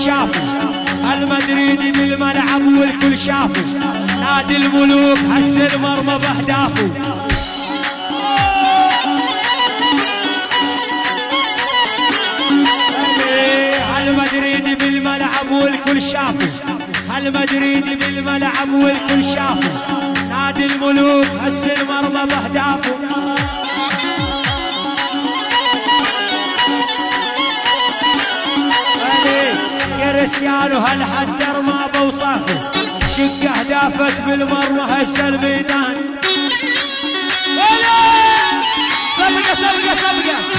شافوا، المدريدي بالملعب والكل شافوا، نادي الملوك هز المرمى باهدافه. المدريدي بالملعب والكل شافوا، المدريدي بالملعب والكل شافوا، نادي الملوك هز المرمى باهدافه. كريستيانو هل حدر ما بوصافه، شق اهدافك بالمرمى هز الميدان. سبقه سبقه سبقه